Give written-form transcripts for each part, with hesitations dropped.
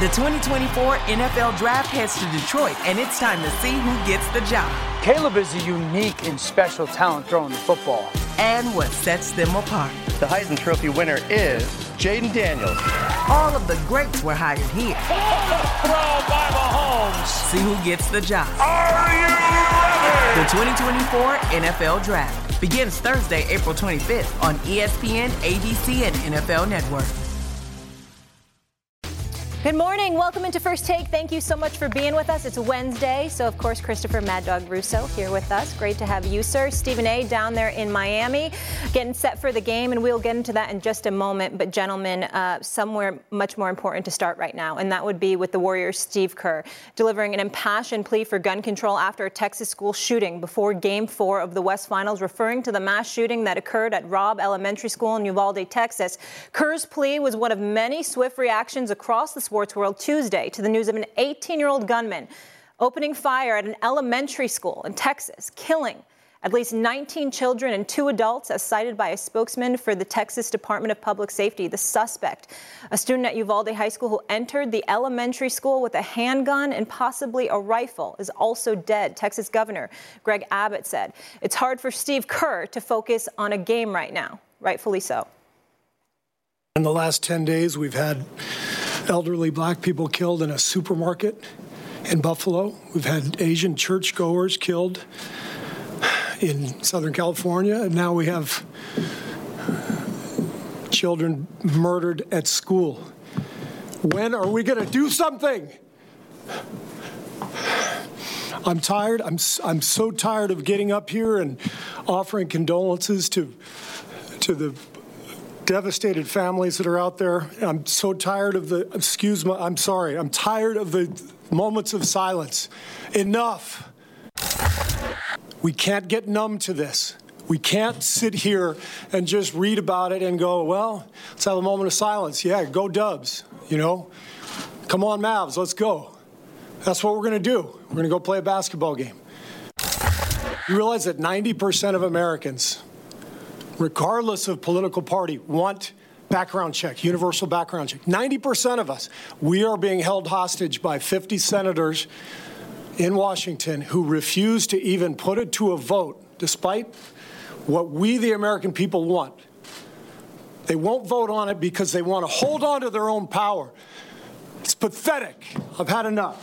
The 2024 NFL Draft heads to Detroit, and it's time to see who gets the job. Caleb is a unique and special talent throwing the football. And what sets them apart. The Heisman Trophy winner is Jaden Daniels. All of the greats were hired here. Throw by Mahomes. See who gets the job. Are you ready? The 2024 NFL Draft begins Thursday, April 25th on ESPN, ABC, and NFL Network. Good morning. Welcome into First Take. Thank you so much for being with us. It's Wednesday, so of course Christopher Mad Dog Russo here with us. Great to have you, sir. Stephen A. down there in Miami, getting set for the game, and we'll get into that in just a moment. But gentlemen, somewhere much more important to start right now, and that would be with the Warriors' Steve Kerr, delivering an impassioned plea for gun control after a Texas school shooting before Game 4 of the West Finals, referring to the mass shooting that occurred at Robb Elementary School in Uvalde, Texas. Kerr's plea was one of many swift reactions across the sports world Tuesday to the news of an 18-year-old gunman opening fire at an elementary school in Texas, killing at least 19 children and 2 adults, as cited by a spokesman for the Texas Department of Public Safety. The suspect, a student at Uvalde High School who entered the elementary school with a handgun and possibly a rifle, is also dead. Texas Governor Greg Abbott said it's hard for Steve Kerr to focus on a game right now, rightfully so. In the last 10 days, we've had elderly black people killed in a supermarket in Buffalo. We've had Asian churchgoers killed in Southern California. And now we have children murdered at school. When are we going to do something? I'm tired. I'm so tired of getting up here and offering condolences to the devastated families that are out there. I'm so tired of I'm tired of the moments of silence. Enough. We can't get numb to this. We can't sit here and just read about it and go, well, let's have a moment of silence. Yeah, go Dubs, you know. Come on, Mavs, let's go. That's what we're going to do. We're going to go play a basketball game. You realize that 90% of Americans, regardless of political party, want background check, universal background check. 90% of us, we are being held hostage by 50 senators in Washington who refuse to even put it to a vote, despite what we, the American people, want. They won't vote on it because they want to hold on to their own power. It's pathetic. I've had enough.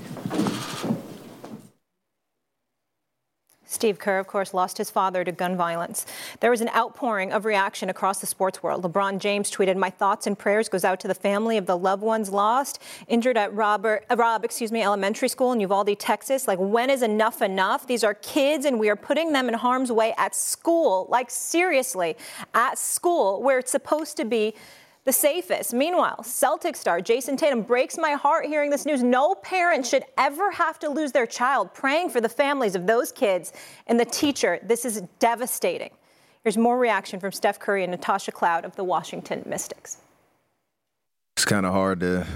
Steve Kerr, of course, lost his father to gun violence. There was an outpouring of reaction across the sports world. LeBron James tweeted, "My thoughts and prayers goes out to the family of the loved ones lost, injured at Robb Elementary School in Uvalde, Texas. Like, when is enough enough? These are kids, and we are putting them in harm's way at school. Like, seriously, at school, where it's supposed to be the safest." Meanwhile, Celtics star Jason Tatum breaks my heart hearing this news. No parent should ever have to lose their child. Praying for the families of those kids and the teacher. This is devastating. Here's more reaction from Steph Curry and Natasha Cloud of the Washington Mystics. It's kind of hard to,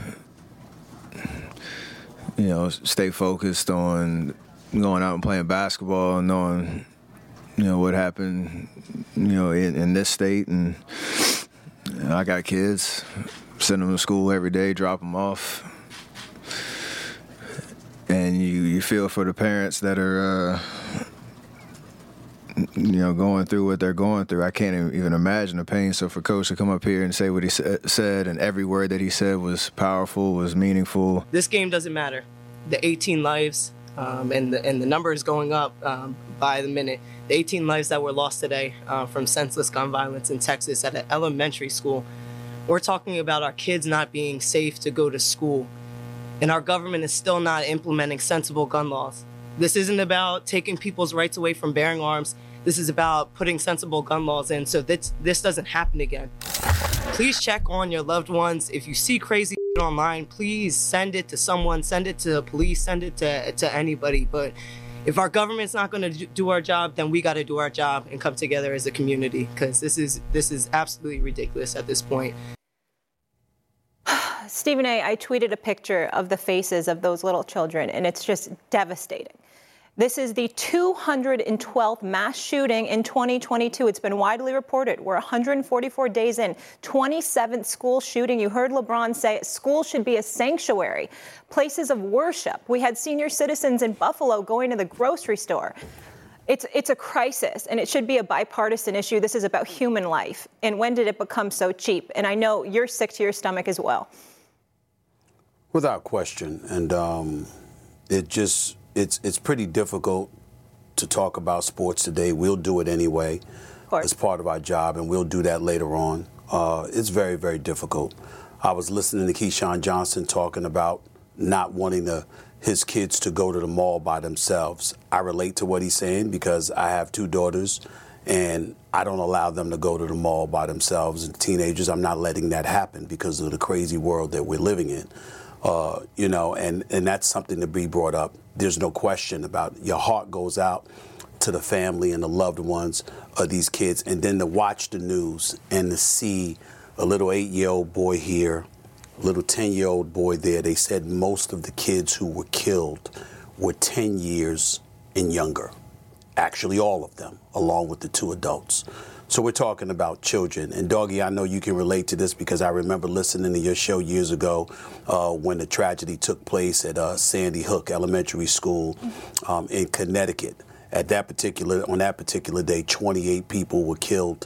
stay focused on going out and playing basketball and knowing, what happened, in this state. And I got kids, send them to school every day, drop them off. And you feel for the parents that are, going through what they're going through. I can't even imagine the pain. So for Coach to come up here and say what he said, and every word that he said was powerful, was meaningful. This game doesn't matter. The 18 lives and the number is going up by the minute. The 18 lives that were lost today from senseless gun violence in Texas at an elementary school. We're talking about our kids not being safe to go to school. And our government is still not implementing sensible gun laws. This isn't about taking people's rights away from bearing arms. This is about putting sensible gun laws in so this doesn't happen again. Please check on your loved ones. If you see crazy online, please send it to someone, send it to the police, send it to anybody. But if our government's not going to do our job, then we got to do our job and come together as a community, because this is absolutely ridiculous at this point. Stephen A., I tweeted a picture of the faces of those little children, and it's just devastating. This is the 212th mass shooting in 2022. It's been widely reported. We're 144 days in. 27th school shooting. You heard LeBron say school should be a sanctuary, places of worship. We had senior citizens in Buffalo going to the grocery store. It's a crisis, and it should be a bipartisan issue. This is about human life. And when did it become so cheap? And I know you're sick to your stomach as well. Without question. And it's pretty difficult to talk about sports today. We'll do it anyway as part of our job, and we'll do that later on. It's very, very difficult. I was listening to Keyshawn Johnson talking about not wanting his kids to go to the mall by themselves. I relate to what he's saying because I have 2 daughters, and I don't allow them to go to the mall by themselves. And teenagers, I'm not letting that happen because of the crazy world that we're living in. And that's something to be brought up. There's no question about it. Your heart goes out to the family and the loved ones of these kids. And then to watch the news and to see a little 8-year-old boy here, a little 10-year-old boy there. They said most of the kids who were killed were 10 years and younger. Actually, all of them, along with the 2 adults. So we're talking about children. And, Doggy, I know you can relate to this because I remember listening to your show years ago when the tragedy took place at Sandy Hook Elementary School in Connecticut. On that particular day, 28 people were killed.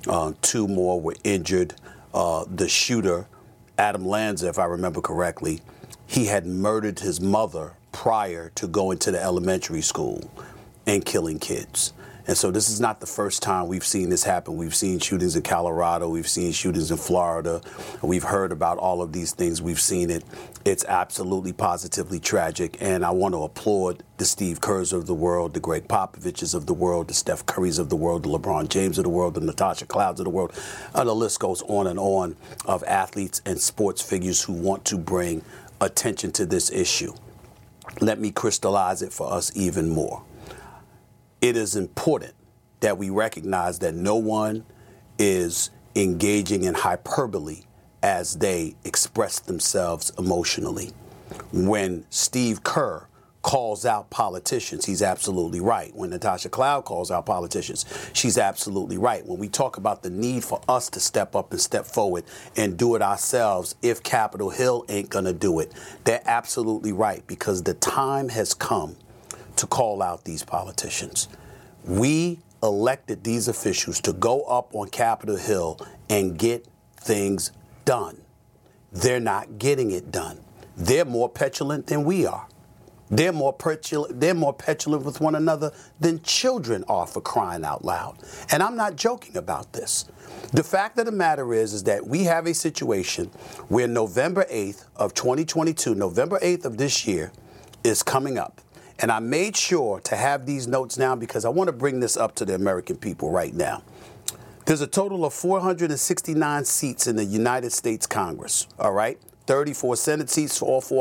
2 more were injured. The shooter, Adam Lanza, if I remember correctly, he had murdered his mother prior to going to the elementary school and killing kids. And so this is not the first time we've seen this happen. We've seen shootings in Colorado. We've seen shootings in Florida. We've heard about all of these things. We've seen it. It's absolutely positively tragic. And I want to applaud the Steve Kerrs of the world, the Greg Popoviches of the world, the Steph Currys of the world, the LeBron James of the world, the Natasha Clouds of the world. And the list goes on and on of athletes and sports figures who want to bring attention to this issue. Let me crystallize it for us even more. It is important that we recognize that no one is engaging in hyperbole as they express themselves emotionally. When Steve Kerr calls out politicians, he's absolutely right. When Natasha Cloud calls out politicians, she's absolutely right. When we talk about the need for us to step up and step forward and do it ourselves if Capitol Hill ain't going to do it, they're absolutely right because the time has come to call out these politicians. We elected these officials to go up on Capitol Hill and get things done. They're not getting it done. They're more petulant than we are. They're more petulant with one another than children are, for crying out loud. And I'm not joking about this. The fact of the matter is that we have a situation where November 8th of 2022, November 8th of this year, is coming up. And I made sure to have these notes now because I want to bring this up to the American people right now. There's a total of 469 seats in the United States Congress, all right? 34 Senate seats for all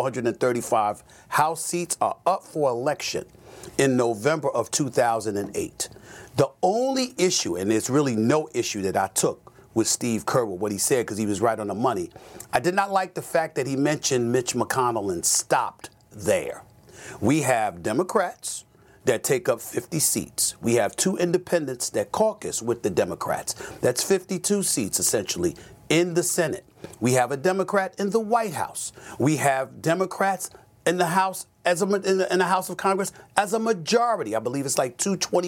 435 House seats are up for election in November of 2008. The only issue, and there's really no issue that I took with Steve Kerr, with what he said, because he was right on the money, I did not like the fact that he mentioned Mitch McConnell and stopped there. We have Democrats that take up 50 seats. We have 2 independents that caucus with the Democrats. That's 52 seats, essentially, in the Senate. We have a Democrat in the White House. We have Democrats in the House in the House of Congress as a majority. I believe it's like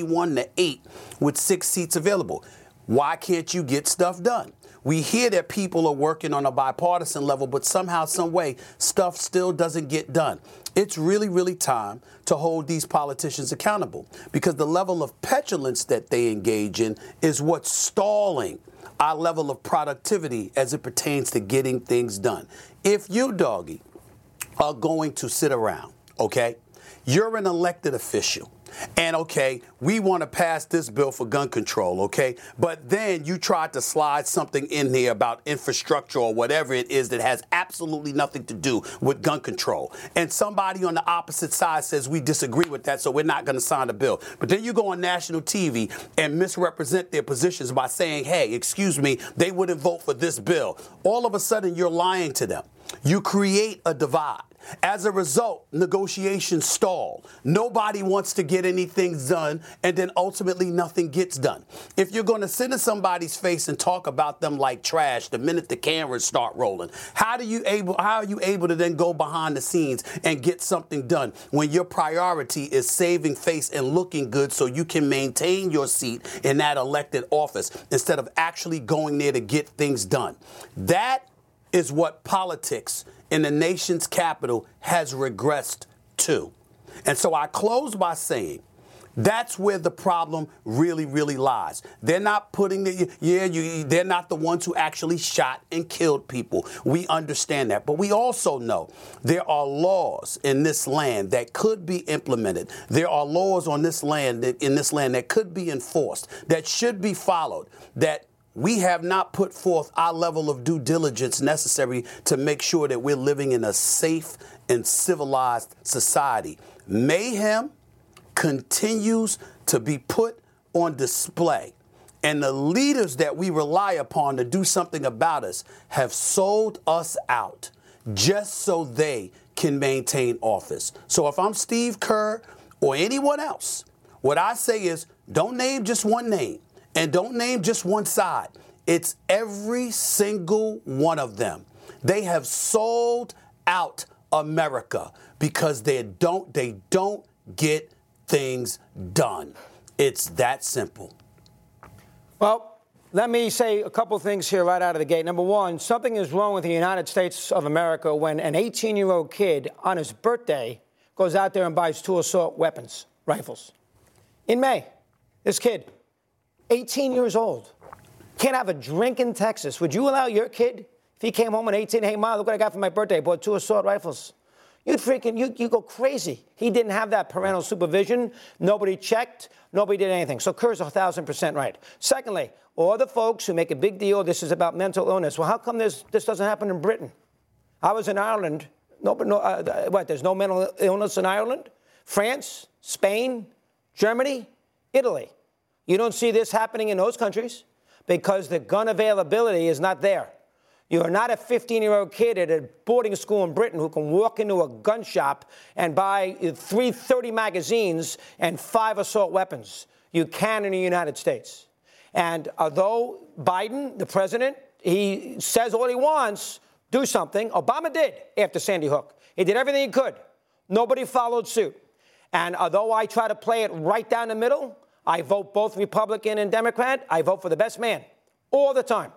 221-8 with 6 seats available. Why can't you get stuff done? We hear that people are working on a bipartisan level, but somehow, some way, stuff still doesn't get done. It's really, really time to hold these politicians accountable because the level of petulance that they engage in is what's stalling our level of productivity as it pertains to getting things done. If you, Doggy, are going to sit around, okay, you're an elected official. And, okay, we want to pass this bill for gun control, okay? But then you tried to slide something in there about infrastructure or whatever it is that has absolutely nothing to do with gun control. And somebody on the opposite side says we disagree with that, so we're not going to sign the bill. But then you go on national TV and misrepresent their positions by saying, hey, excuse me, they wouldn't vote for this bill. All of a sudden, you're lying to them. You create a divide. As a result, negotiations stall. Nobody wants to get anything done, and then ultimately nothing gets done. If you're going to sit in somebody's face and talk about them like trash the minute the cameras start rolling, how are you able to then go behind the scenes and get something done when your priority is saving face and looking good so you can maintain your seat in that elected office instead of actually going there to get things done? That is what politics in the nation's capital has regressed to. And so I close by saying that's where the problem really, really lies. They're not putting they're not the ones who actually shot and killed people. We understand that. But we also know there are laws in this land that could be implemented. There are laws in this land that could be enforced, that should be followed, that we have not put forth our level of due diligence necessary to make sure that we're living in a safe and civilized society. Mayhem continues to be put on display, and the leaders that we rely upon to do something about us have sold us out just so they can maintain office. So if I'm Steve Kerr or anyone else, what I say is don't name just one name. And don't name just one side. It's every single one of them. They have sold out America because they don't get things done. It's that simple. Well, let me say a couple things here right out of the gate. Number one, something is wrong with the United States of America when an 18-year-old kid on his birthday goes out there and buys 2 assault weapons, rifles. In May, this kid, 18 years old, can't have a drink in Texas. Would you allow your kid, if he came home at 18, hey, Mom, look what I got for my birthday, I bought 2 assault rifles? You go crazy. He didn't have that parental supervision. Nobody checked. Nobody did anything. So Kerr's 1,000% right. Secondly, all the folks who make a big deal, this is about mental illness. Well, how come this doesn't happen in Britain? I was in Ireland. There's no mental illness in Ireland? France, Spain, Germany, Italy. You don't see this happening in those countries because the gun availability is not there. You are not a 15-year-old kid at a boarding school in Britain who can walk into a gun shop and buy 330 magazines and 5 assault weapons. You can in the United States. And although Biden, the president, he says all he wants, do something. Obama did after Sandy Hook. He did everything he could. Nobody followed suit. And although I try to play it right down the middle, I vote both Republican and Democrat. I vote for the best man all the time.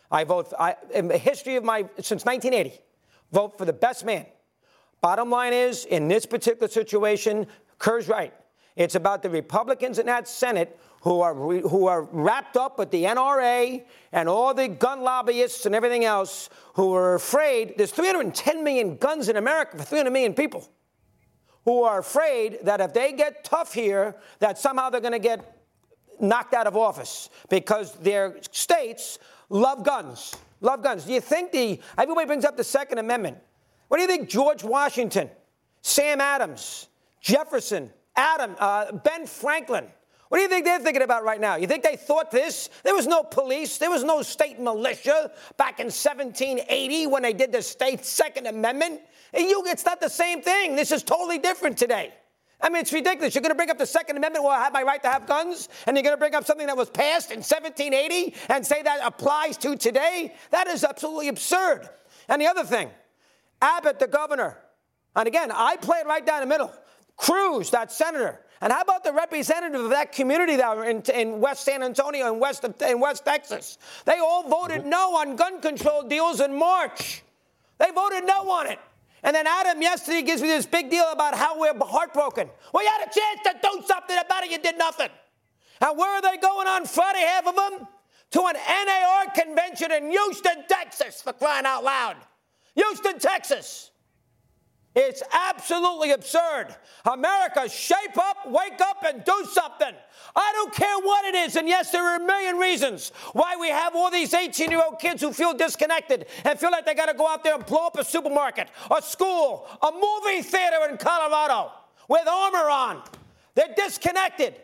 In the history of since 1980, vote for the best man. Bottom line is, in this particular situation, Kerr's right. It's about the Republicans in that Senate who are wrapped up with the NRA and all the gun lobbyists and everything else who are afraid. There's 310 million guns in America for 300 million people, who are afraid that if they get tough here, that somehow they're going to get knocked out of office because their states love guns. Love guns. Do you think everybody brings up the Second Amendment. What do you think George Washington, Sam Adams, Jefferson, Ben Franklin, what do you think they're thinking about right now? You think they thought this? There was no police. There was no state militia back in 1780 when they did the state Second Amendment. It's not the same thing. This is totally different today. I mean, it's ridiculous. You're going to bring up the Second Amendment, well, I have my right to have guns, and you're going to bring up something that was passed in 1780 and say that applies to today? That is absolutely absurd. And the other thing, Abbott, the governor, and again, I play it right down the middle. Cruz, that senator. And how about the representative of that community that were in West San Antonio and West Texas? They all voted no on gun control deals in March. They voted no on it. And then Adam yesterday gives me this big deal about how we're heartbroken. Well, you had a chance to do something about it. You did nothing. And where are they going on Friday, half of them? To an NAR convention in Houston, Texas, for crying out loud. Houston, Texas. It's absolutely absurd. America, shape up, wake up, and do something. I don't care what it is. And yes, there are a million reasons why we have all these 18-year-old kids who feel disconnected and feel like they got to go out there and blow up a supermarket, a school, a movie theater in Colorado with armor on. They're disconnected.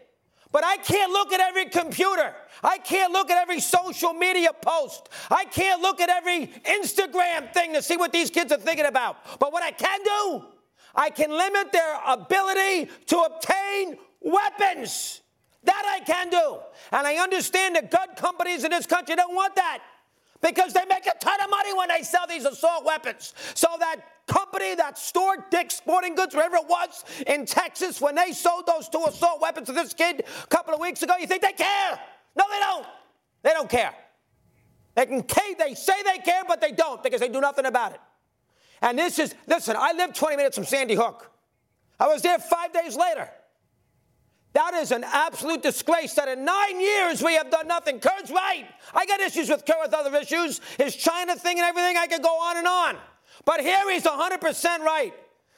But I can't look at every computer. I can't look at every social media post. I can't look at every Instagram thing to see what these kids are thinking about. But what I can do, I can limit their ability to obtain weapons. That I can do. And I understand the gun companies in this country don't want that because they make a ton of money when they sell these assault weapons. So that company that stored Dick's Sporting Goods, wherever it was, in Texas, when they sold those 2 assault weapons to this kid a couple of weeks ago, you think they care? No, they don't. They don't care. They say they care, but they don't because they do nothing about it. And listen, I live 20 minutes from Sandy Hook. I was there 5 days later. That is an absolute disgrace that in 9 years we have done nothing. Kurt's right. I got issues with Kurt with other issues. His China thing and everything, I could go on and on. But here he's 100% right.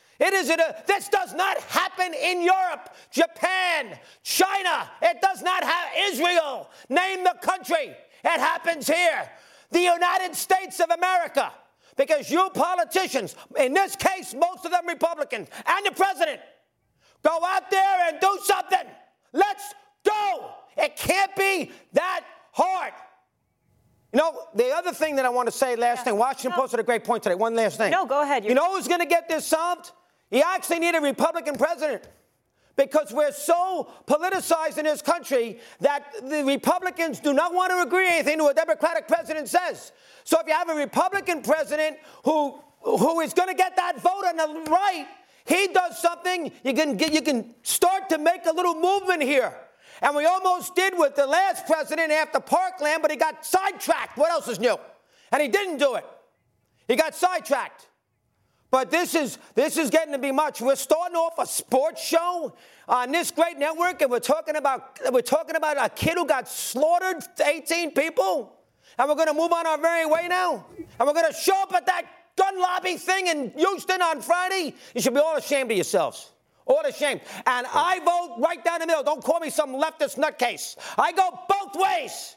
This does not happen in Europe, Japan, China. It does not have Israel. Name the country. It happens here. The United States of America. Because you politicians, in this case, most of them Republicans, and the president, go out there and do something. Let's go. It can't be that hard. You know, the other thing that I want to say, last thing, Washington Post had a great point today. One last thing. No, go ahead. You know who's going to get this solved? You actually need a Republican president. Because we're so politicized in this country that the Republicans do not want to agree anything to what a Democratic president says. So if you have a Republican president who is going to get that vote on the right, he does something, you can start to make a little movement here. And we almost did with the last president after Parkland, but he got sidetracked. What else is new? And he didn't do it. He got sidetracked. But this is getting to be much. We're starting off a sports show on this great network, and we're talking about a kid who got slaughtered, 18 people, and we're going to move on our merry way now, and we're going to show up at that gun lobby thing in Houston on Friday. You should be all ashamed of yourselves. All ashamed. And I vote right down the middle. Don't call me some leftist nutcase. I go both ways.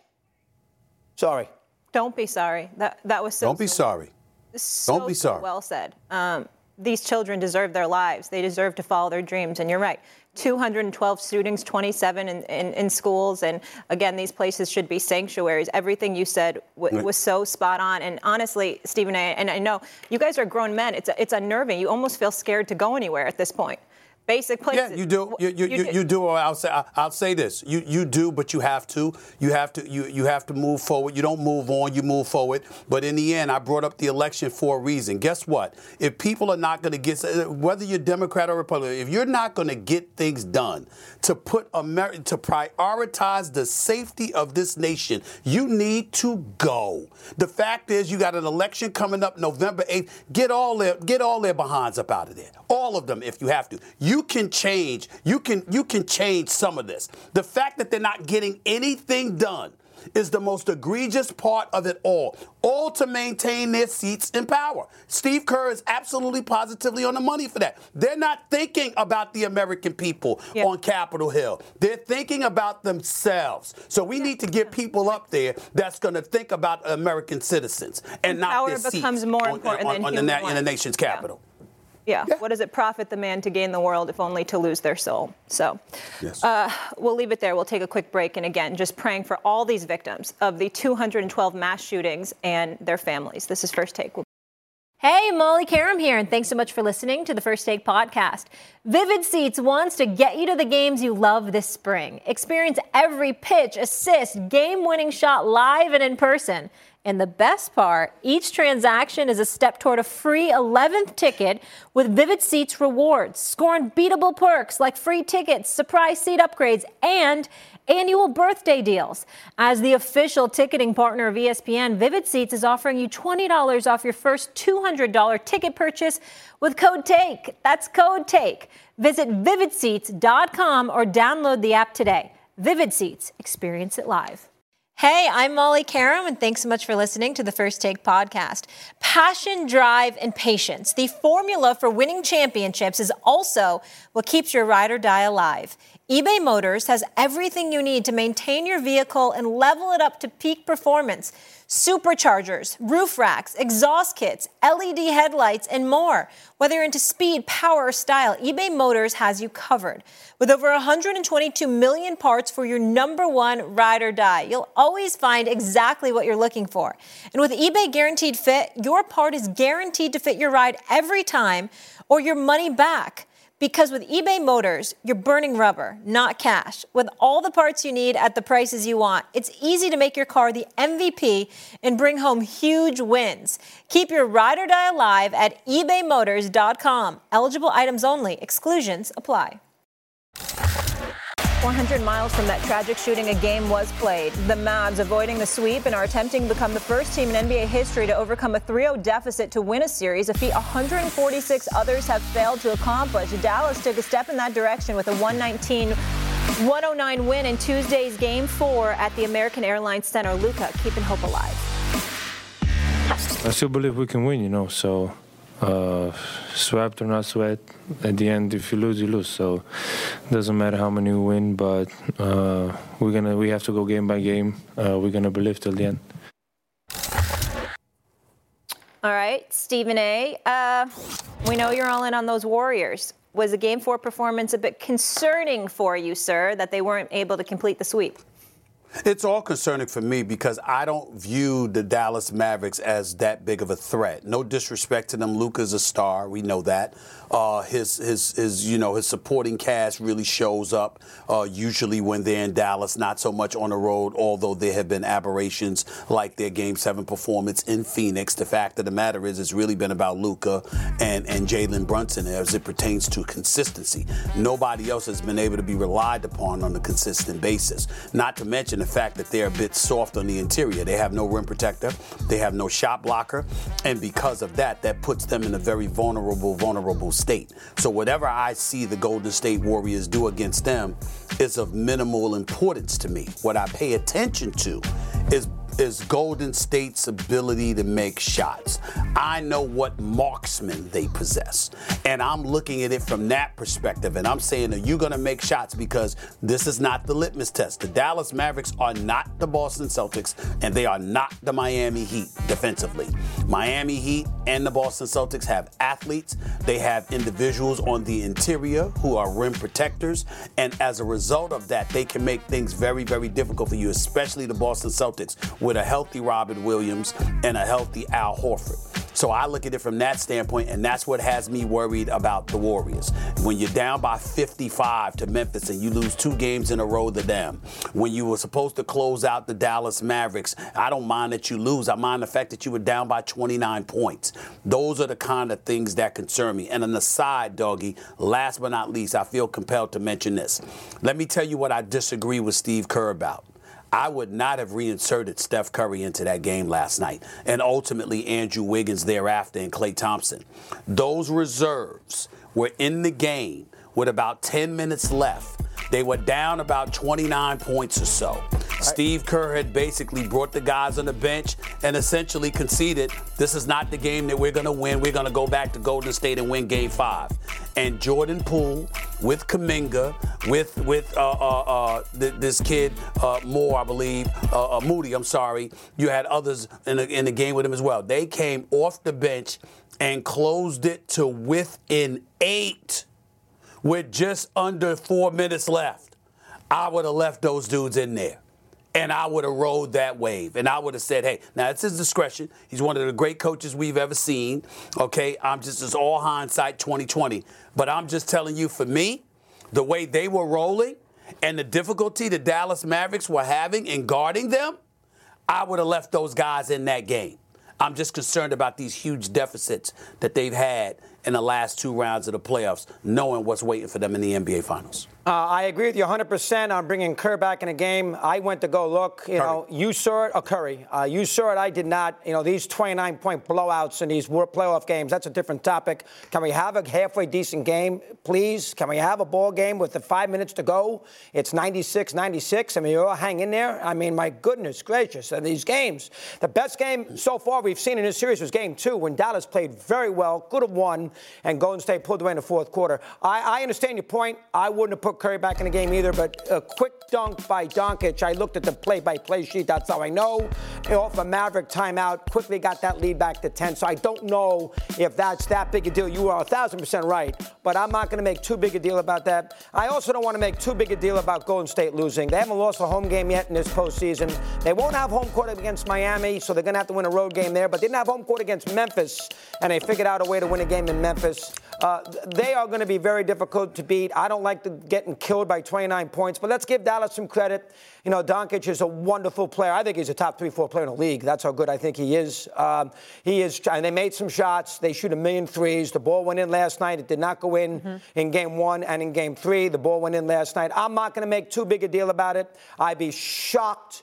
Sorry. Don't be sorry. That was so. Don't be sorry. Don't be sorry. Well said. These children deserve their lives. They deserve to follow their dreams. And you're right. 212 shootings, 27 in schools. And again, these places should be sanctuaries. Everything you said was so spot on. And honestly, Stephen, and I know you guys are grown men. It's unnerving. You almost feel scared to go anywhere at this point. Basic places. Yeah, you do. You do. I'll say this. You do, but you have to. You have to move forward. You don't move on. You move forward. But in the end, I brought up the election for a reason. Guess what? If people are not going to get, whether you're Democrat or Republican, if you're not going to get things done to to prioritize the safety of this nation, you need to go. The fact is, you got an election coming up November 8th. Get all their behinds up out of there. All of them, if you have to. You can change. You can change some of this. The fact that they're not getting anything done is the most egregious part of it all to maintain their seats in power. Steve Kerr is absolutely positively on the money for that. They're not thinking about the American people on Capitol Hill. They're thinking about themselves. So we need to get people up there that's going to think about American citizens and not their seats becomes more important in the nation's capital. Yeah. What does it profit the man to gain the world if only to lose their soul? So yes. We'll leave it there. We'll take a quick break. And again, just praying for all these victims of the 212 mass shootings and their families. This is First Take. Hey, Molly Karam here, and thanks so much for listening to the First Take podcast. Vivid Seats wants to get you to the games you love this spring. Experience every pitch, assist, game-winning shot live and in person. And the best part, each transaction is a step toward a free 11th ticket with Vivid Seats rewards. Score unbeatable perks like free tickets, surprise seat upgrades, and annual birthday deals. As the official ticketing partner of ESPN, Vivid Seats is offering you $20 off your first $200 ticket purchase with code TAKE. That's code TAKE. Visit vividseats.com or download the app today. Vivid Seats. Experience it live. Hey, I'm Molly Karam, and thanks so much for listening to the First Take podcast. Passion, drive, and patience. The formula for winning championships is also what keeps your ride or die alive. eBay Motors has everything you need to maintain your vehicle and level it up to peak performance. Superchargers, roof racks, exhaust kits, LED headlights, and more. Whether you're into speed, power, or style, eBay Motors has you covered. With over 122 million parts for your number one ride or die, you'll always find exactly what you're looking for. And with eBay Guaranteed Fit, your part is guaranteed to fit your ride every time or your money back. Because with eBay Motors, you're burning rubber, not cash. With all the parts you need at the prices you want, it's easy to make your car the MVP and bring home huge wins. Keep your ride or die alive at ebaymotors.com. Eligible items only. Exclusions apply. 400 miles from that tragic shooting, a game was played. The Mavs avoiding the sweep and are attempting to become the first team in NBA history to overcome a 3-0 deficit to win a series, a feat 146 others have failed to accomplish. Dallas took a step in that direction with a 119-109 win in Tuesday's Game 4 at the American Airlines Center. Luka keeping hope alive. I still believe we can win, so swept or not swept, at the end, if you lose, you lose. So it doesn't matter how many we win, but we have to go game by game. We're gonna believe till the end. All right, Stephen A. We know you're all in on those Warriors. Was the Game 4 performance a bit concerning for you, sir, that they weren't able to complete the sweep? It's all concerning for me because I don't view the Dallas Mavericks as that big of a threat. No disrespect to them. Luka's a star. We know that. His supporting cast really shows up usually when they're in Dallas, not so much on the road, although there have been aberrations like their Game 7 performance in Phoenix. The fact of the matter is it's really been about Luka and Jalen Brunson as it pertains to consistency. Nobody else has been able to be relied upon on a consistent basis. Not to mention the fact that they're a bit soft on the interior. They have no rim protector. They have no shot blocker. And because of that, that puts them in a very vulnerable state. So whatever I see the Golden State Warriors do against them is of minimal importance to me. What I pay attention to is Golden State's ability to make shots. I know what marksmen they possess. And I'm looking at it from that perspective. And I'm saying, are you going to make shots? Because this is not the litmus test. The Dallas Mavericks are not the Boston Celtics, and they are not the Miami Heat defensively. Miami Heat and the Boston Celtics have athletes. They have individuals on the interior who are rim protectors. And as a result of that, they can make things very, very difficult for you, especially the Boston Celtics, with a healthy Robert Williams and a healthy Al Horford. So I look at it from that standpoint, and that's what has me worried about the Warriors. When you're down by 55 to Memphis and you lose 2 games in a row to them, when you were supposed to close out the Dallas Mavericks, I don't mind that you lose. I mind the fact that you were down by 29 points. Those are the kind of things that concern me. And on the side, Doggy, last but not least, I feel compelled to mention this. Let me tell you what I disagree with Steve Kerr about. I would not have reinserted Steph Curry into that game last night, and ultimately Andrew Wiggins thereafter and Klay Thompson. Those reserves were in the game with about 10 minutes left. They were down about 29 points or so. Steve Kerr had basically brought the guys on the bench and essentially conceded, this is not the game that we're going to win. We're going to go back to Golden State and win Game 5. And Jordan Poole with Kuminga, with this kid Moore, I believe, Moody, I'm sorry. You had others in the game with him as well. They came off the bench and closed it to within 8 with just under 4 minutes left. I would have left those dudes in there. And I would have rode that wave. And I would have said, hey, now it's his discretion. He's one of the great coaches we've ever seen. Okay, it's all hindsight 2020. But I'm just telling you, for me, the way they were rolling and the difficulty the Dallas Mavericks were having in guarding them, I would have left those guys in that game. I'm just concerned about these huge deficits that they've had in the last 2 rounds of the playoffs, knowing what's waiting for them in the NBA Finals. I agree with you 100% on bringing Kerr back in a game. I went to go look. You saw it. Curry. You saw it. I did not. These 29-point blowouts in these playoff games, that's a different topic. Can we have a halfway decent game, please? Can we have a ball game with the 5 minutes to go? It's 96-96. I mean, you all hang in there. I mean, my goodness gracious. And these games, the best game so far we've seen in this series was Game 2 when Dallas played very well, could have won. and Golden State pulled away in the fourth quarter. I understand your point. I wouldn't have put Curry back in the game either, but a quick dunk by Doncic. I looked at the play-by-play sheet. That's how I know. Off a Maverick timeout, quickly got that lead back to 10. So I don't know if that's that big a deal. You are 1,000% right, but I'm not going to make too big a deal about that. I also don't want to make too big a deal about Golden State losing. They haven't lost a home game yet in this postseason. They won't have home court against Miami, so they're going to have to win a road game there. But they didn't have home court against Memphis, and they figured out a way to win a game in Memphis. They are going to be very difficult to beat. I don't like getting killed by 29 points, but let's give Dallas some credit. You know, Doncic is a wonderful player. I think he's a top 3-4 player in the league. That's how good I think he is. And they made some shots. They shoot 1,000,000 threes. The ball went in last night. It did not go in in Game 1 and in Game 3. The ball went in last night. I'm not going to make too big a deal about it. I'd be shocked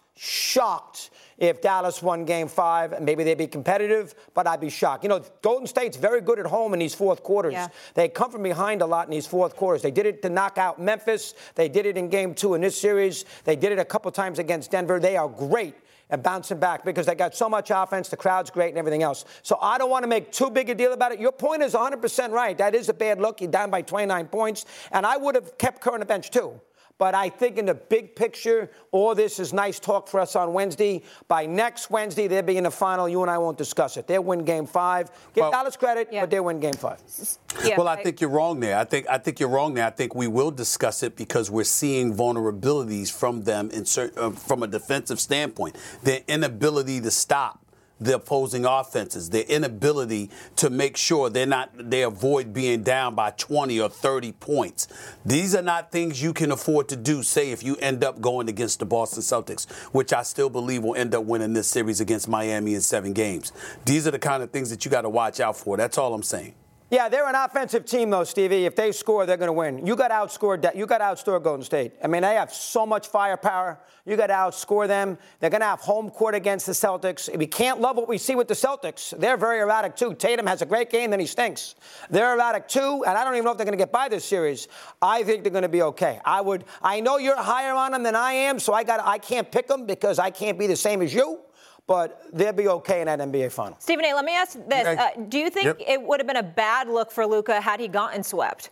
if Dallas won Game 5, and maybe they'd be competitive, but I'd be shocked. You know, Golden State's very good at home in these fourth quarters. Yeah. They come from behind a lot in these fourth quarters. They did it to knock out Memphis. They did it in Game 2 in this series. They did it a couple times against Denver. They are great at bouncing back because they got so much offense. The crowd's great and everything else. So I don't want to make too big a deal about it. Your point is 100% right. That is a bad look. You're down by 29 points. And I would have kept Kerr on the bench, too. But I think in the big picture, all this is nice talk for us on Wednesday. By next Wednesday, they'll be in the final. You and I won't discuss it. They'll win Game 5. Give Dallas credit, but they'll win Game 5. Yeah, well, I think you're wrong there. I think you're wrong there. I think we will discuss it because we're seeing vulnerabilities from them from a defensive standpoint. Their inability to stop the opposing offenses, their inability to make sure they avoid being down by 20 or 30 points. These are not things you can afford to do, say, if you end up going against the Boston Celtics, which I still believe will end up winning this series against Miami in 7 games. These are the kind of things that you got to watch out for. That's all I'm saying. Yeah, they're an offensive team, though, Stevie. If they score, they're going to win. You got to outscore Golden State. I mean, they have so much firepower. You got to outscore them. They're going to have home court against the Celtics. We can't love what we see with the Celtics. They're very erratic, too. Tatum has a great game, then he stinks. They're erratic, too, and I don't even know if they're going to get by this series. I think they're going to be okay. I know you're higher on them than I am, so I can't pick them because I can't be the same as you. But they'll be okay in that NBA final. Stephen A., let me ask this. Do you think it would have been a bad look for Luka had he gotten swept?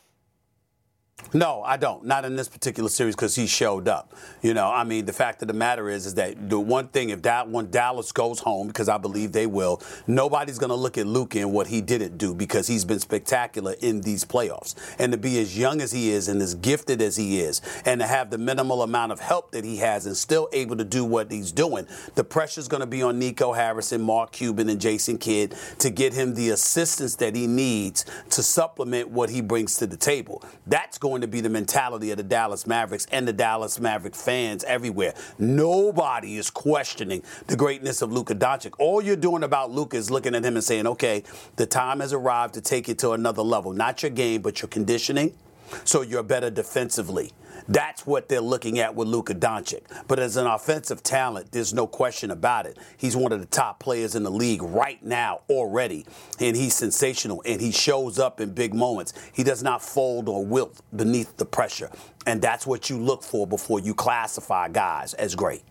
No, I don't. Not in this particular series because he showed up. You know, I mean, the fact of the matter is that the one thing, when Dallas goes home, because I believe they will, nobody's going to look at Luka and what he didn't do because he's been spectacular in these playoffs. And to be as young as he is and as gifted as he is and to have the minimal amount of help that he has and still able to do what he's doing, the pressure's going to be on Nico Harrison, Mark Cuban, and Jason Kidd to get him the assistance that he needs to supplement what he brings to the table. That's going to be the mentality of the Dallas Mavericks and the Dallas Maverick fans everywhere. Nobody is questioning the greatness of Luka Doncic. All you're doing about Luka is looking at him and saying, okay, the time has arrived to take it to another level. Not your game, but your conditioning, so you're better defensively. That's what they're looking at with Luka Doncic. But as an offensive talent, there's no question about it. He's one of the top players in the league right now already, and he's sensational, and he shows up in big moments. He does not fold or wilt beneath the pressure, and that's what you look for before you classify guys as great.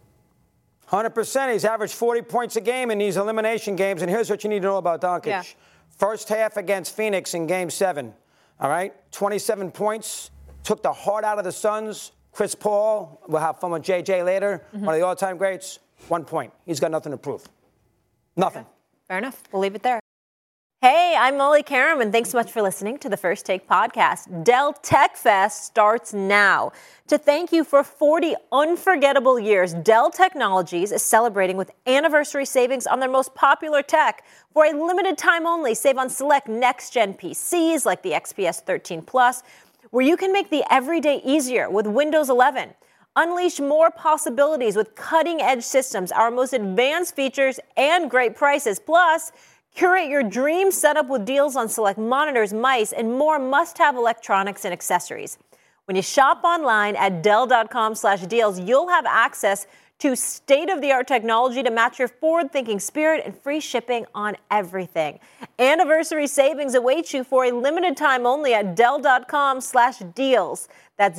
100%. He's averaged 40 points a game in these elimination games, and here's what you need to know about Doncic. Yeah. First half against Phoenix in Game 7, all right, 27 points. Took the heart out of the Suns. Chris Paul, we'll have fun with JJ later. One of the all-time greats, 1 point. He's got nothing to prove. Nothing. Fair enough. We'll leave it there. Hey, I'm Molly Karam, and thanks so much for listening to the First Take podcast. Dell Tech Fest starts now. To thank you for 40 unforgettable years, Dell Technologies is celebrating with anniversary savings on their most popular tech. For a limited time only, save on select next-gen PCs like the XPS 13 Plus, where you can make the everyday easier with Windows 11. Unleash more possibilities with cutting-edge systems, our most advanced features, and great prices. Plus, curate your dream setup with deals on select monitors, mice, and more must-have electronics and accessories. When you shop online at Dell.com/deals, you'll have access to state-of-the-art technology to match your forward-thinking spirit and free shipping on everything. Anniversary savings await you for a limited time only at Dell.com/deals. That's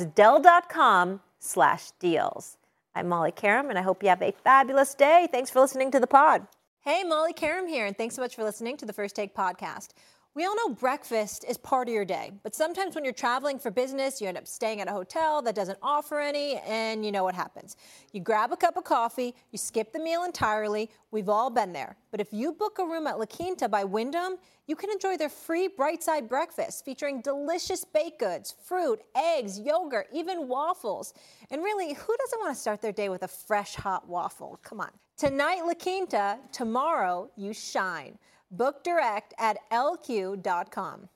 Dell.com/deals. I'm Molly Karam, and I hope you have a fabulous day. Thanks for listening to the pod. Hey, Molly Karam here, and thanks so much for listening to the First Take podcast. We all know breakfast is part of your day, but sometimes when you're traveling for business, you end up staying at a hotel that doesn't offer any, and you know what happens. You grab a cup of coffee, you skip the meal entirely. We've all been there. But if you book a room at La Quinta by Wyndham, you can enjoy their free Bright Side breakfast featuring delicious baked goods, fruit, eggs, yogurt, even waffles. And really, who doesn't want to start their day with a fresh, hot waffle? Come on. Tonight, La Quinta. Tomorrow, you shine. Book direct at lq.com.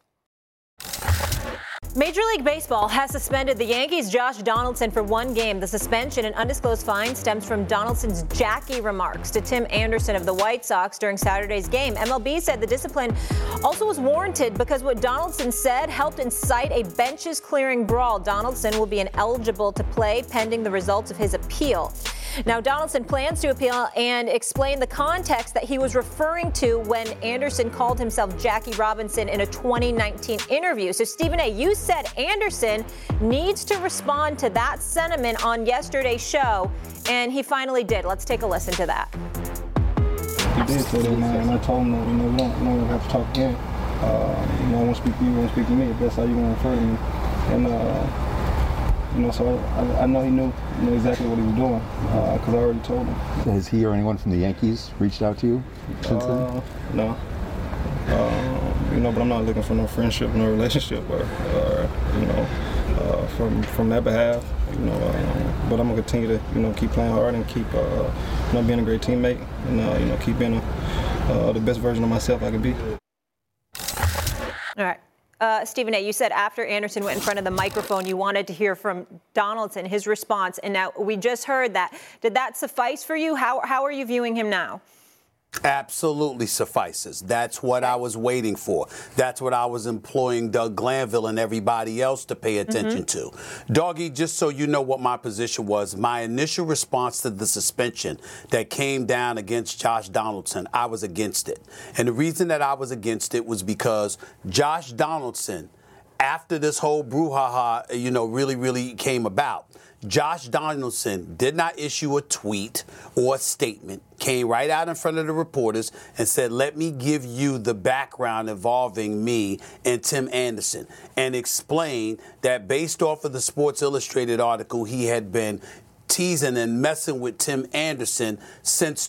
Major League Baseball has suspended the Yankees' Josh Donaldson for 1 game. The suspension, an undisclosed fine, stems from Donaldson's Jackie remarks to Tim Anderson of the White Sox during Saturday's game. MLB said the discipline also was warranted because what Donaldson said helped incite a benches-clearing brawl. Donaldson will be ineligible to play pending the results of his appeal. Now, Donaldson plans to appeal and explain the context that he was referring to when Anderson called himself Jackie Robinson in a 2019 interview. So, Stephen A., you said Anderson needs to respond to that sentiment on yesterday's show, and he finally did. Let's take a listen to that. He did say that, and I told him that, we don't have to talk again. I won't speak to you, won't speak to me, if that's how you're going to refer to me. And, so I know he knew exactly what he was doing because I already told him. Has he or anyone from the Yankees reached out to you since then? No. But I'm not looking for no friendship, no relationship, or from that behalf. But I'm gonna continue to keep playing hard and keep being a great teammate and keep being the best version of myself I could be. All right. Stephen A., you said after Anderson went in front of the microphone, you wanted to hear from Donaldson, his response. And now we just heard that. Did that suffice for you? How are you viewing him now? Absolutely suffices. That's what I was waiting for. That's what I was employing Doug Glanville and everybody else to pay attention to. Doggy, just so you know what my position was, my initial response to the suspension that came down against Josh Donaldson, I was against it. And the reason that I was against it was because Josh Donaldson, after this whole brouhaha, really came about, Josh Donaldson did not issue a tweet or a statement, came right out in front of the reporters and said, let me give you the background involving me and Tim Anderson, and explained that based off of the Sports Illustrated article, he had been teasing and messing with Tim Anderson since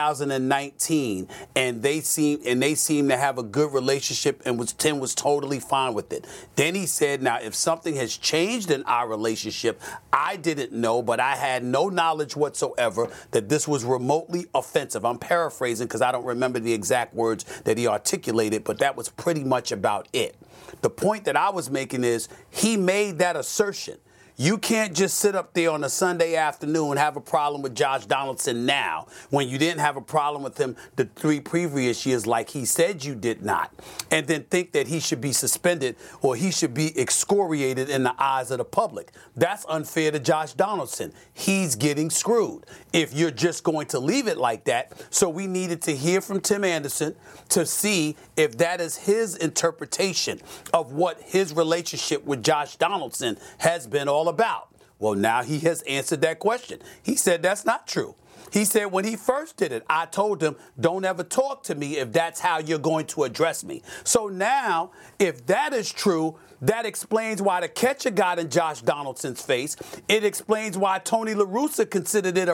2019, and they seem to have a good relationship, and Tim was totally fine with it. Then he said, now, if something has changed in our relationship, I didn't know, but I had no knowledge whatsoever that this was remotely offensive. I'm paraphrasing because I don't remember the exact words that he articulated, but that was pretty much about it. The point that I was making is he made that assertion. You can't just sit up there on a Sunday afternoon and have a problem with Josh Donaldson now when you didn't have a problem with him the 3 previous years like he said you did not, and then think that he should be suspended or he should be excoriated in the eyes of the public. That's unfair to Josh Donaldson. He's getting screwed if you're just going to leave it like that. So we needed to hear from Tim Anderson to see if that is his interpretation of what his relationship with Josh Donaldson has been all about. Well, now he has answered that question. He said that's not true. He said when he first did it, I told him, don't ever talk to me if that's how you're going to address me. So now, if that is true, that explains why the catcher got in Josh Donaldson's face. It explains why Tony La Russa considered it a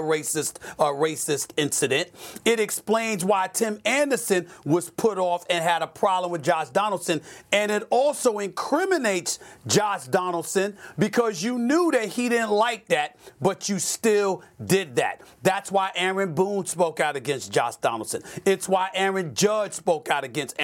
racist incident. It explains why Tim Anderson was put off and had a problem with Josh Donaldson. And it also incriminates Josh Donaldson because you knew that he didn't like that, but you still did that. That's why Aaron Boone spoke out against Josh Donaldson. It's why Aaron Judge spoke out against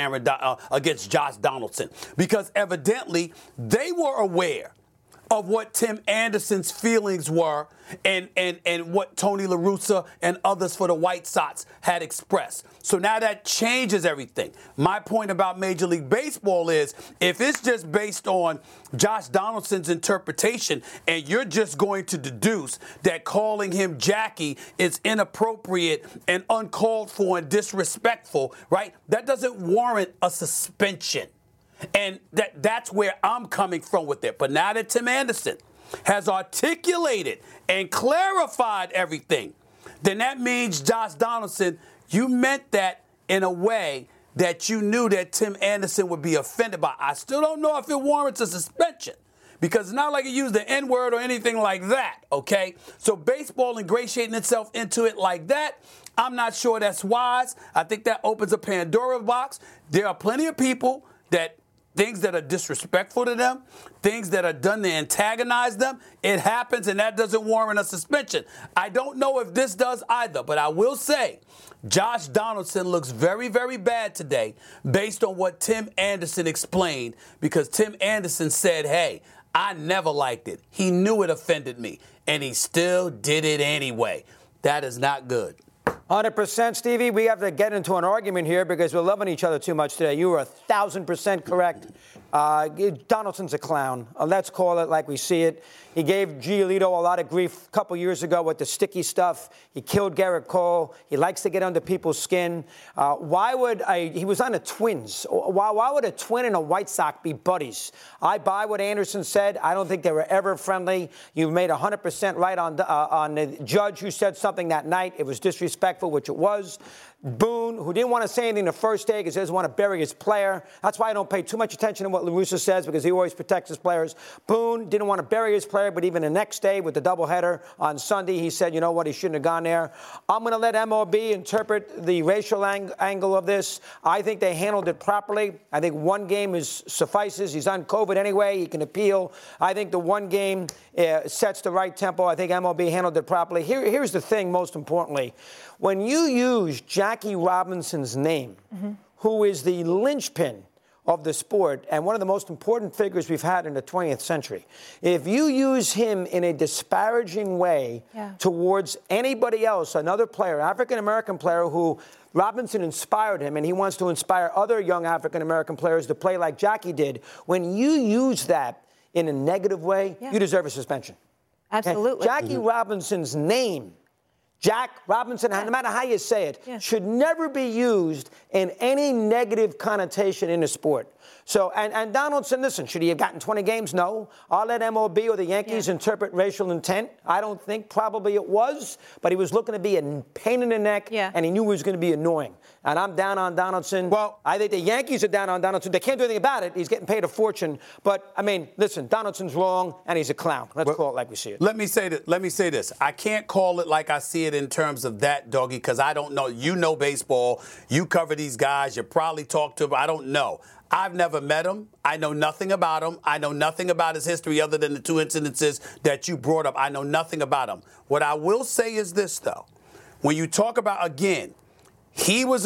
Josh Donaldson, because evidently they were aware of what Tim Anderson's feelings were and what Tony La Russa and others for the White Sox had expressed. So now that changes everything. My point about Major League Baseball is if it's just based on Josh Donaldson's interpretation and you're just going to deduce that calling him Jackie is inappropriate and uncalled for and disrespectful, right? That doesn't warrant a suspension. And that's where I'm coming from with it. But now that Tim Anderson has articulated and clarified everything, then that means, Josh Donaldson, you meant that in a way that you knew that Tim Anderson would be offended by. I still don't know if it warrants a suspension because it's not like he used the N-word or anything like that, okay? So baseball ingratiating itself into it like that, I'm not sure that's wise. I think that opens a Pandora box. There are plenty of people that things that are disrespectful to them, things that are done to antagonize them, it happens, and that doesn't warrant a suspension. I don't know if this does either, but I will say Josh Donaldson looks very, very bad today based on what Tim Anderson explained, because Tim Anderson said, hey, I never liked it. He knew it offended me, and he still did it anyway. That is not good. 100%, Stevie. We have to get into an argument here because we're loving each other too much today. You were 1,000% correct. Donaldson's a clown. Let's call it like we see it. He gave Giolito a lot of grief a couple years ago with the sticky stuff. He killed Garrett Cole. He likes to get under people's skin. He was on the Twins. Why would a Twin and a White Sox be buddies? I buy what Anderson said. I don't think they were ever friendly. You made 100% right on the judge who said something that night. It was disrespectful, which it was. Boone, who didn't want to say anything the first day because he doesn't want to bury his player. That's why I don't pay too much attention to what La Russa says, because he always protects his players. Boone didn't want to bury his player, but even the next day with the doubleheader on Sunday, he said, you know what, he shouldn't have gone there. I'm going to let MLB interpret the racial angle of this. I think they handled it properly. I think one game suffices. He's on COVID anyway. He can appeal. I think the one game sets the right tempo. I think MLB handled it properly. Here's the thing, most importantly. When you use Jackie Robinson's name, who is the linchpin of the sport and one of the most important figures we've had in the 20th century, if you use him in a disparaging way towards anybody else, another player, African-American player who Robinson inspired him, and he wants to inspire other young African-American players to play like Jackie did, when you use that in a negative way, you deserve a suspension. Absolutely. Okay? Jackie Robinson's name, Jack Robinson, no matter how you say it, should never be used in any negative connotation in the sport. So, and Donaldson, listen, should he have gotten 20 games? No. I'll let MLB or the Yankees interpret racial intent. I don't think probably it was, but he was looking to be a pain in the neck, and he knew he was going to be annoying. And I'm down on Donaldson. Well, I think the Yankees are down on Donaldson. They can't do anything about it. He's getting paid a fortune. But, I mean, listen, Donaldson's wrong, and he's a clown. Let's call it like we see it. Let me say this. I can't call it like I see it in terms of that, Doggy, because I don't know. You know baseball. You cover these guys. You probably talk to them. I don't know. I've never met him. I know nothing about him. I know nothing about his history other than the two incidences that you brought up. I know nothing about him. What I will say is this, though. When you talk about, again, he was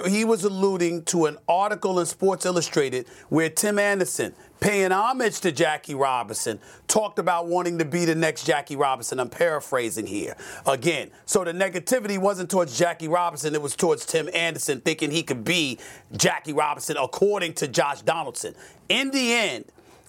alluding to an article in Sports Illustrated where Tim Anderson, paying homage to Jackie Robinson, talked about wanting to be the next Jackie Robinson. I'm paraphrasing here. Again, so the negativity wasn't towards Jackie Robinson. It was towards Tim Anderson thinking he could be Jackie Robinson, according to Josh Donaldson. In the end,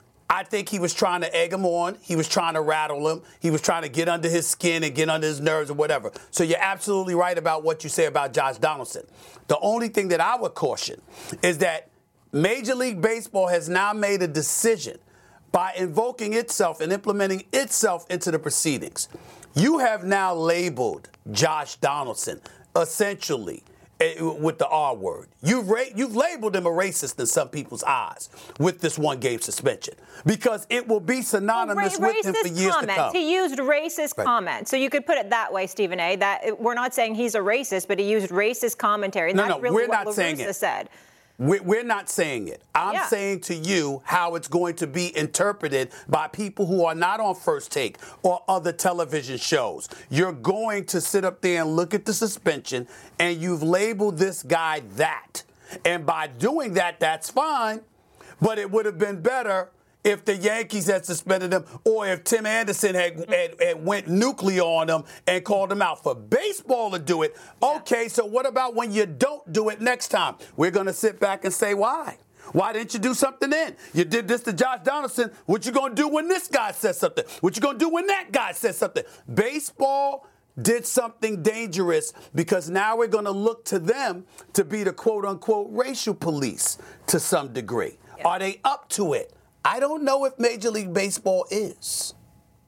I think he was trying to egg him on. He was trying to rattle him. He was trying to get under his skin and get under his nerves or whatever. So you're absolutely right about what you say about Josh Donaldson. The only thing that I would caution is that Major League Baseball has now made a decision by invoking itself and implementing itself into the proceedings. You have now labeled Josh Donaldson essentially with the R word. You've labeled him a racist in some people's eyes with this one-game suspension because it will be synonymous with him for years to come. He used racist comments. So you could put it that way, Stephen A., that we're not saying he's a racist, but he used racist commentary. And that's really we're what not saying LaRussa it. said. We're not saying it. I'm saying to you how it's going to be interpreted by people who are not on First Take or other television shows. You're going to sit up there and look at the suspension, and you've labeled this guy that. And by doing that, that's fine. But it would have been better if the Yankees had suspended him or if Tim Anderson had went nuclear on him and called him out. For baseball to do it, okay, so what about when you don't do it next time? We're going to sit back and say, why? Why didn't you do something then? You did this to Josh Donaldson. What you going to do when this guy says something? What you going to do when that guy says something? Baseball did something dangerous because now we're going to look to them to be the quote-unquote racial police to some degree. Yeah. Are they up to it? I don't know if Major League Baseball is.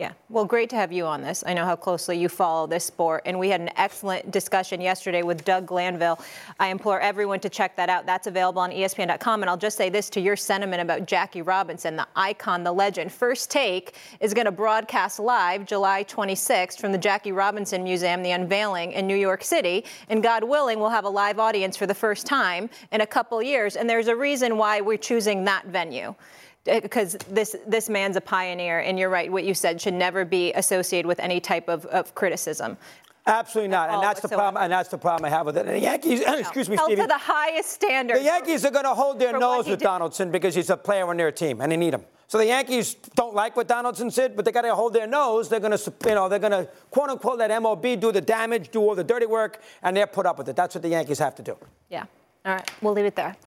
Yeah, well, great to have you on this. I know how closely you follow this sport, and we had an excellent discussion yesterday with Doug Glanville. I implore everyone to check that out. That's available on ESPN.com, and I'll just say this to your sentiment about Jackie Robinson, the icon, the legend. First Take is going to broadcast live July 26th from the Jackie Robinson Museum, the unveiling in New York City, and God willing, we'll have a live audience for the first time in a couple years, and there's a reason why we're choosing that venue. Because this man's a pioneer, and you're right, what you said should never be associated with any type of criticism. Absolutely not, and that's the problem. And that's the problem I have with it. And the Yankees, excuse me, held Stevie, to the highest standard. The Yankees are going to hold their nose with Donaldson because he's a player on their team, and they need him. So the Yankees don't like what Donaldson said, but they got to hold their nose. They're going to, they're going to quote unquote let MLB do the damage, do all the dirty work, and they're put up with it. That's what the Yankees have to do. Yeah. All right, we'll leave it there.